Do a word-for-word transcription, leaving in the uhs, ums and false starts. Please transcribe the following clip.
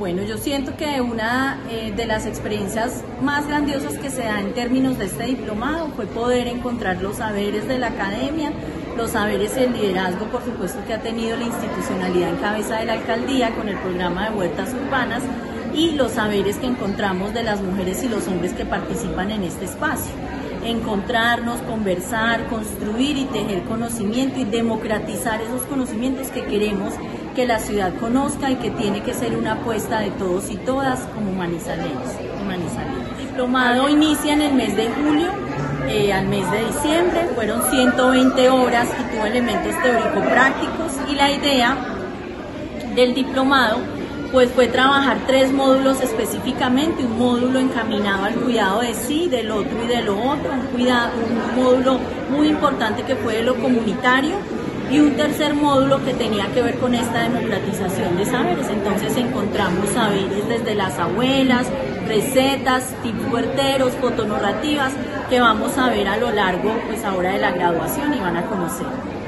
Bueno, yo siento que una eh, de las experiencias más grandiosas que se da en términos de este diplomado fue poder encontrar los saberes de la academia, los saberes y el liderazgo, por supuesto, que ha tenido la institucionalidad en cabeza de la alcaldía con el programa de huertas urbanas, y los saberes que encontramos de las mujeres y los hombres que participan en este espacio. Encontrarnos, conversar, construir y tejer conocimiento y democratizar esos conocimientos que queremos que la ciudad conozca y que tiene que ser una apuesta de todos y todas como manizaleños y manizaleños. El diplomado inicia en el mes de julio, eh, al mes de diciembre, fueron ciento veinte horas y tuvo elementos teórico-prácticos, y la idea del diplomado pues fue trabajar tres módulos específicamente: un módulo encaminado al cuidado de sí, del otro y de lo otro, un, cuidado, un módulo muy importante que fue de lo comunitario, y un tercer módulo que tenía que ver con esta democratización de saberes. Entonces encontramos saberes desde las abuelas, recetas, tips huerteros, fotonarrativas, que vamos a ver a lo largo pues ahora de la graduación y van a conocer.